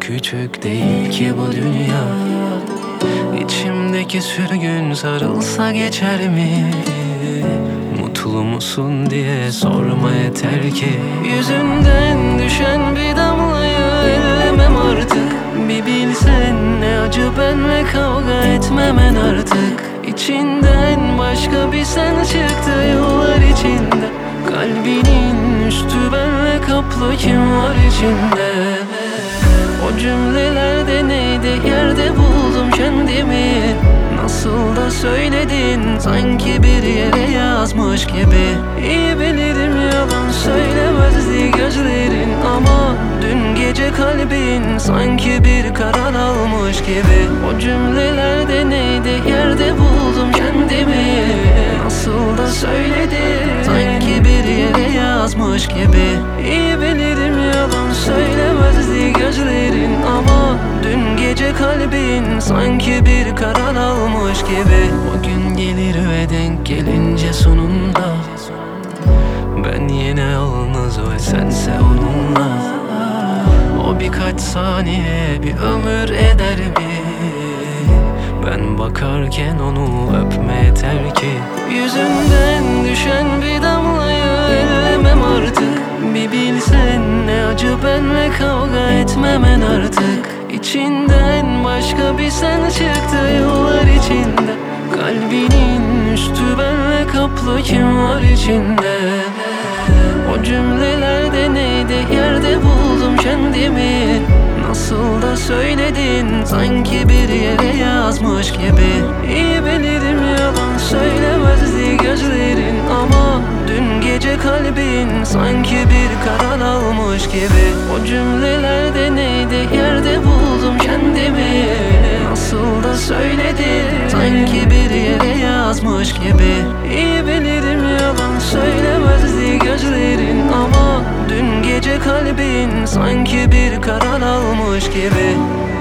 küçük değil ki bu dünya. İçimdeki sürgün sarılsa geçer mi? Mutlu musun diye sorma yeter ki. Yüzünden düşen bir damlayı ellemem artık. Bir bilsen ne acı benle kavga etmemen artık. İçinden başka bir sen çıktı yıllar içinde. Kalbinin üstü benle kaplı, kim var içinde? O cümlelerde neydi, yerde buldum kendimi. Nasıl da söyledin, sanki bir yere yazmış gibi. İyi bilirim yalan söylemezdi gözlerin, ama dün gece kalbin sanki bir karar almış gibi. O cümlelerde neydi, yerde buldum kendimi. Nasıl da söyledin, sanki bir yere yazmış gibi. İyi bilirim yalan söylemezdi gözlerin, ama dün gece kalbin sanki bir karar almış gibi. O gün gelir ve denk gelince sonunda ben yine yalnız ve sense onunla. O birkaç saniye bir ömür eder mi? Ben bakarken onu öpme yeter ki. Yüzünden düşen bir damlayı ellemem artık. Bir bilsen ne acı benle kavga etmemen artık. İçinden başka bir sen çıktı yıllar içinde. Kalbinin üstü benle kaplı, kim var içinde? O cümlelerde neydi, yerde buldum kendimi. Nasıl da söyledin, sanki bir yere yazmış gibi. İyi bilirim yalan söylemezdi gözlerin, ama dün gece kalbin sanki bir karar almış gibi. O cümlelerde neydi, yerde buldum kendimi. Nasıl da söyledin, sanki bir yere yazmış gibi. İyi bilirim yalan söylemezdi gözlerin, ama dün gece kalbin sanki bir karar almış gibi.